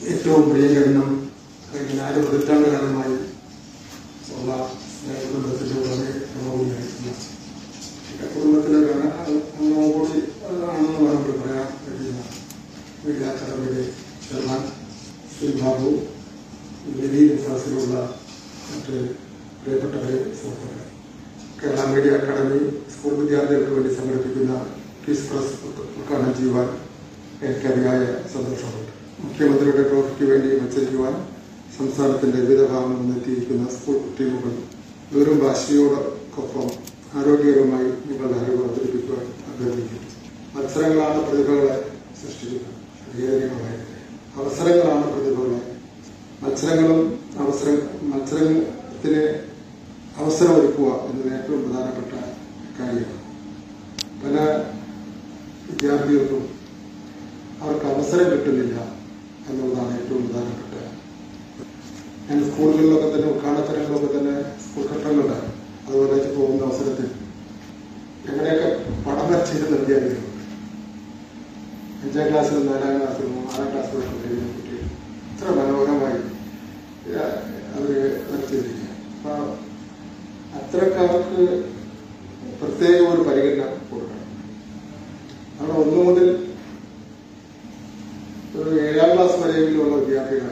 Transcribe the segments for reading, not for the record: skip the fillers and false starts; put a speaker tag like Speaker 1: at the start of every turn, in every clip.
Speaker 1: ഏറ്റവും പ്രിയങ്കരനും കഴിഞ്ഞ 4 പതിറ്റാണ്ടുകാലമായി ഉള്ള കുടുംബത്തിൻ്റെ വളരെ പ്രമുഖനായിരുന്നു. കുടുംബത്തിലെ അംഗവും കൂടി ആണെന്ന് വേണമെങ്കിൽ പറയാൻ കഴിയുന്ന മീഡിയ അക്കാദമിയുടെ ചെയർമാൻ ശ്രീ ബാബു, വലിയ വിശ്വാസത്തിലുള്ള മറ്റ് പ്രിയപ്പെട്ടവരെ സുഹൃത്തുക്കളെ, കേരള മീഡിയ അക്കാദമി സ്കൂൾ വിദ്യാർത്ഥികൾക്ക് വേണ്ടി സംഘടിപ്പിക്കുന്ന ക്വിസ് പ്രസ് ഉദ്ഘാടനം ചെയ്യുവാൻ എനിക്ക് അതിയായ സന്തോഷമുണ്ട്. മുഖ്യമന്ത്രിയുടെ ട്രോഫിക്ക് വേണ്ടി മത്സരിക്കുവാൻ സംസ്ഥാനത്തിന്റെ വിവിധ ഭാഗങ്ങളിൽ നിന്ന് എത്തിയിരിക്കുന്ന സ്കൂൾ ടീമുകൾ വെറും വാശിയോടൊപ്പം ആരോഗ്യകരമായി നിങ്ങളുടെ അറിവ് അവതരിപ്പിക്കുവാൻ അഭ്യർത്ഥിക്കുന്നു. മത്സരങ്ങളാണ് പ്രതിഭകളെ സൃഷ്ടിക്കുന്നത്. അവസരങ്ങളാണ് പ്രതിഭകളെ. മത്സരത്തിന് അവസരമൊരുക്കുക എന്നത് ഏറ്റവും പ്രധാനപ്പെട്ട കാര്യമാണ്. പല വിദ്യാർത്ഥികൾക്കും അവർക്ക് അവസരം കിട്ടുന്നില്ല എന്നുള്ളതാണ് ഏറ്റവും പ്രധാനപ്പെട്ട. ഞാൻ സ്കൂളുകളിലൊക്കെ തന്നെ ഉദ്ഘാടനത്തിലൊക്കെ തന്നെ സ്കൂൾ ഘട്ടങ്ങളുണ്ട്. അതുപോലെ പോകുന്ന അവസരത്തിൽ എങ്ങനെയൊക്കെ പഠനം ചെയ്ത് വിദ്യാർത്ഥികളുണ്ട്. 5ാം ക്ലാസ്സിലും 4ാം ക്ലാസ്സിലും 6ാം ക്ലാസ്സിലൊക്കെ കഴിയുന്ന കുട്ടികൾ ഇത്ര മനോഹരമായി അവർ ചെയ്തിരിക്കുക. അപ്പൊ അത്തരക്കാർക്ക് പ്രത്യേക ഒരു പരിഗണന കൊടുക്കണം. അവിടെ 1 മുതൽ ഒരു 7ാം ക്ലാസ് വരെയുള്ള വിദ്യാർത്ഥികളാണ്.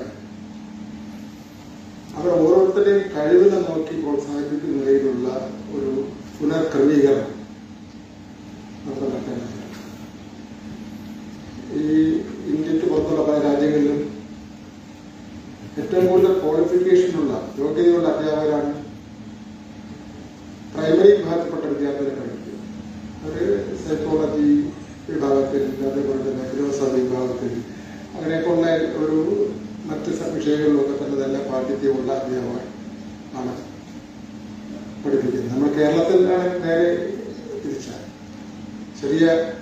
Speaker 1: അവർ ഓരോരുത്തരുടെയും കഴിവിനെ നോക്കി പ്രോത്സാഹിപ്പിക്കുന്ന നിലയിലുള്ള ഒരു പുനർക്രമീകരണം നമുക്ക് നടത്തേണ്ടത്. ഈ ഇന്ത്യക്ക് പുറത്തുള്ള പല രാജ്യങ്ങളിലും ഏറ്റവും കൂടുതൽ ക്വാളിഫിക്കേഷനുള്ള യോഗ്യതയുള്ള അധ്യാപകരാണ് പ്രൈമറി വിഭാഗത്തിൽപ്പെട്ട വിദ്യാർത്ഥികളെ പഠിക്കുക. അവർ സൈക്കോളജി വിഭാഗത്തിൽ, അതേപോലെ തന്നെ ഫിലോസഫി വിഭാഗത്തിൽ, അങ്ങനെയൊക്കെയുള്ള ഒരു മറ്റ് വിഷയങ്ങളിലൊക്കെ തന്നെ നല്ല പാണ്ഡിത്യമുള്ള അധ്യാപകർ ആണ് പഠിപ്പിക്കുന്നത്. നമ്മൾ കേരളത്തിലാണ് നേരെ തിരിച്ചാണ്. ചെറിയ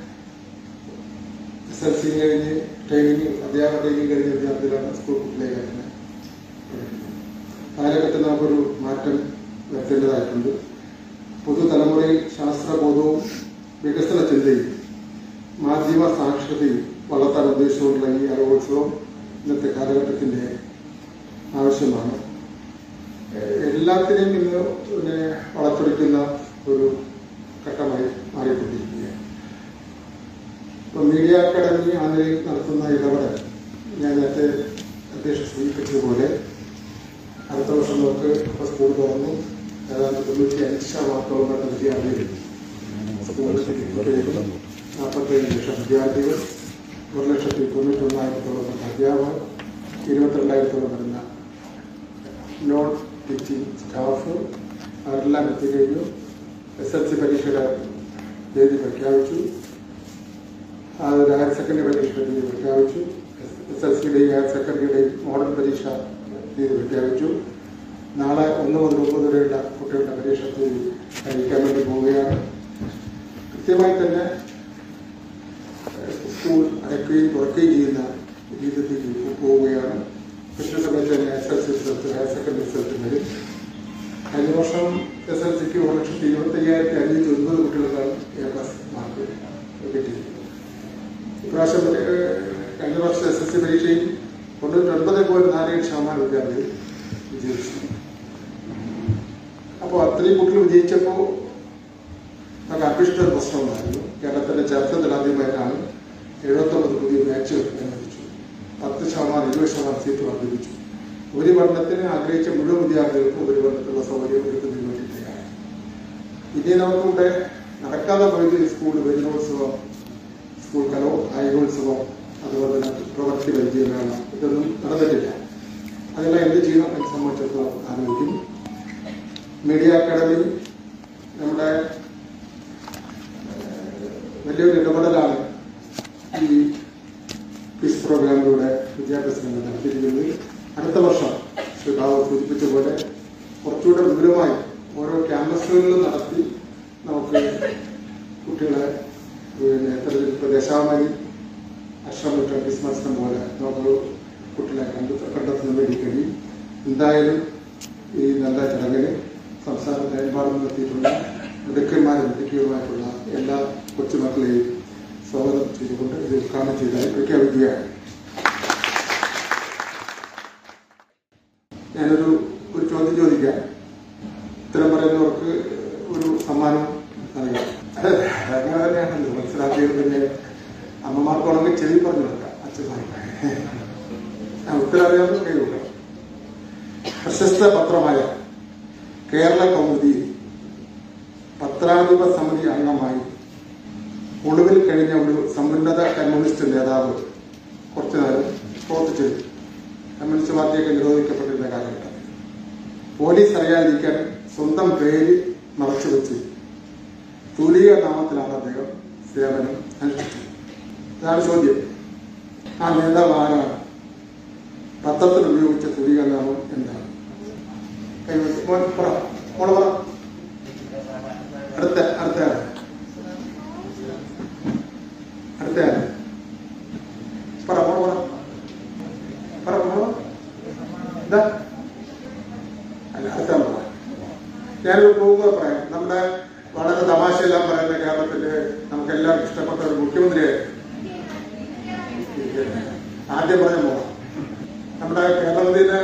Speaker 1: SLC കഴിഞ്ഞ് അധ്യാപക ട്രെയിനിങ് കഴിഞ്ഞ വിദ്യാർത്ഥികളാണ് സ്കൂൾ കുട്ടികളെ പഠിക്കുന്നത്. കാലഘട്ടത്തിൽ നമുക്കൊരു മാറ്റം വരുത്തേണ്ടതായിട്ടുണ്ട്. പുതുതലമുറയിൽ ശാസ്ത്രബോധവും വികസന ചിന്തയും മാധ്യമ സാക്ഷരതയും വളർത്താൻ ഉദ്ദേശിച്ചുകൊണ്ടുള്ള ഈ അറിവോത്സവം ഇന്നത്തെ കാലഘട്ടത്തിന്റെ ആവശ്യമാണ്. എല്ലാത്തിനെയും ഇന്ന് വളച്ചൊടിക്കുന്ന ഒരു ഘട്ടമായി മാറിക്കൊണ്ടിരിക്കുകയാണ്. ഇപ്പൊ മീഡിയ അക്കാദമി ആ നിലയിൽ നടത്തുന്ന ഇടപെടൽ ഞാൻ നേരത്തെ അധ്യക്ഷൻ സൂചിപ്പിച്ചതുപോലെ അടുത്ത വർഷം നമുക്ക് സ്കൂൾ തുറന്നു. ഏതാണ്ട് 95% വരുന്ന വിദ്യാർത്ഥികൾ, 47 ലക്ഷം വിദ്യാർത്ഥികൾ, 1,91,000 അധ്യാപകർ, 22,000 വരുന്ന നോൺ ടീച്ചിങ് സ്റ്റാഫ് അവരെല്ലാം എത്തിക്കഴിഞ്ഞു. SLC പരീക്ഷയുടെ തീയതി പ്രഖ്യാപിച്ചു. അത് ഹയർ സെക്കൻഡറി പരീക്ഷയുടെ തീയതി പ്രഖ്യാപിച്ചു. SLCയുടെയും ഹയർ സെക്കൻഡറിയുടെയും മോഡൽ പരീക്ഷ തീയതി പ്രഖ്യാപിച്ചു. നാളെ 1 മുതൽ 9 വരെയുള്ള കുട്ടികളുടെ പരീക്ഷ തീയതി കഴിക്കാൻ വേണ്ടി പോവുകയാണ്. കൃത്യമായി തന്നെ സ്കൂൾ അടയ്ക്കുകയും തുറക്കുകയും ചെയ്യുന്ന രീതിയിൽ പോവുകയാണ്. കൃഷ്ണ സമയത്ത് തന്നെ SLC result, higher secondary result വരും. കഴിഞ്ഞ വർഷം SLCക്ക് 1,25,509 കുട്ടികൾക്കാണ് A+ മാർക്ക് കിട്ടിയിരിക്കുന്നത്. ഇപ്രാവശ്യം കഴിഞ്ഞ വർഷം SLC പരീക്ഷയിൽ 99.47% വിദ്യാർത്ഥികൾ വിജയിച്ചു. അപ്പോൾ അത്രയും കുട്ടികൾ വിജയിച്ചപ്പോൾ നമുക്ക് അഭിഷ്ട പ്രശ്നമുണ്ടായിരുന്നു. കേരളത്തിന്റെ ചരിത്രത്തിൽ ആദ്യമായിട്ടാണ് 79 പുതിയ ബാച്ചുകൾ അനുവദിച്ചു. 10%, 20% സീറ്റ് വർദ്ധിപ്പിച്ചു. ഉപരിപഠനത്തിന് ആഗ്രഹിച്ച മുഴുവൻ വിദ്യാർത്ഥികൾക്കും ഉപരിപഠനത്തിലുള്ള സൗകര്യം ഒരുക്കുന്നതിന് വേണ്ടിയിട്ടാണ്. ഇനി നമുക്കിവിടെ നടക്കാതെ പോയത് സ്കൂൾ വൈദ്യോത്സവം, സ്കൂൾ കായികോത്സവം, അതുപോലെ തന്നെ പ്രവൃത്തി പരിചയമേള, ഇതൊന്നും നടന്നിട്ടില്ല. അതെല്ലാം എന്ത് ചെയ്യണം എന്ന് സംബന്ധിച്ചിടത്തോളം ആലോചിക്കും. മീഡിയ അക്കാദമി നമ്മുടെ വലിയൊരു ഇടപെടലാണ് ഈ ക്വിസ് പ്രോഗ്രാമിലൂടെ വിദ്യാഭ്യാസ രംഗം നടത്തിയിരിക്കുന്നത്. അടുത്ത വർഷം ശ്രീ ബാബു സൂചിപ്പിച്ച പോലെ കുറച്ചുകൂടെ വിപുലമായി ഓരോ ക്യാമ്പസുകളിലും നടത്തി നമുക്ക് കുട്ടികളെ തെരഞ്ഞെടുപ്പ് ദേശാഭിമാനി അക്ഷരമുറ്റ ക്വിസ് മത്സരം പോലെ നമുക്ക് കുട്ടികളെ കണ്ടെത്തുന്ന വേണ്ടി കഴിയും. എന്തായാലും ഈ നല്ല ചടങ്ങിന് സംസ്ഥാനത്തെ എമ്പാടും എത്തിയിട്ടുള്ള മിടുക്കന്മാരും മിടുക്കിയുമായിട്ടുള്ള എല്ലാ കൊച്ചുമക്കളെയും സ്വാഗതം ചെയ്തുകൊണ്ട് ഇത് ഉദ്ഘാടനം ചെയ്തതായി പ്രഖ്യാപിക്കുകയാണ്. ഞാനൊരു ചോദ്യം ചോദിക്കാം. ഉത്തരം പറയുന്നവർക്ക് ഒരു സമ്മാനം നൽകാം. അങ്ങനെ തന്നെയാണല്ലോ മനസ്സിലാക്കിയത്. പിന്നെ അമ്മമാർക്കാണെങ്കിൽ ചെവി പറഞ്ഞു കൊടുക്കാം, അച്ഛന്മാർക്ക് ഉത്തരം അറിയാവുന്ന കൈ കൊടുക്കാം. പ്രശസ്ത പത്രമായ കേരള കൗമുദി പത്രാധിപ സമിതി അംഗമായി ഒളിവിൽ കഴിഞ്ഞ ഒരു സമുന്നത കമ്മ്യൂണിസ്റ്റ് നേതാവ് കുറച്ചു നേരം പ്രവർത്തിച്ചു. കമ്മ്യൂണിസ്റ്റ് പാർട്ടിയൊക്കെ നിരോധിക്കപ്പെട്ടിരുന്ന കാലഘട്ടം പോലീസ് അറിയാതിരിക്കാൻ സ്വന്തം പേര് മറച്ചുവെച്ച് തുലിയ നാമത്തിലാണ് അദ്ദേഹം സേവനം അനുഷ്ഠിച്ചത്. ഇതാണ് ചോദ്യം. ആ നേതാവ് ആരാണ്? പത്രത്തിൽ ഉപയോഗിച്ച തുലിയ നാമം എന്താണ്? അടുത്ത ഞാനൊരു പോകുക പറയാം. നമ്മുടെ വളരെ തമാശയെല്ലാം പറയുന്ന കേരളത്തില് നമുക്കെല്ലാം ഇഷ്ടപ്പെട്ട ഒരു മുഖ്യമന്ത്രിയായി ആദ്യം പറഞ്ഞ പോകാം. നമ്മുടെ കേരളത്തിലെ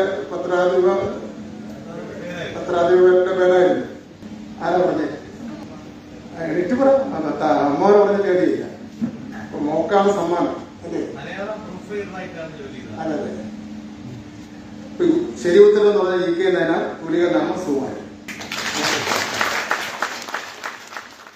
Speaker 1: പത്രാധിപരുടെ പേരായിരുന്നു. ആരാ പറഞ്ഞേ? എനിക്ക് പറയാം. അമ്മോരെ പറഞ്ഞ കേട്ടിയില്ല. അപ്പൊ മോക്കാണ് സമ്മാനം അല്ലേ? അല്ലല്ലേ? ശരി ഉത്തരം എന്ന് പറഞ്ഞാൽ ഇരിക്കുന്നതിനാൽ തുലിക നാമം സുഖമായി.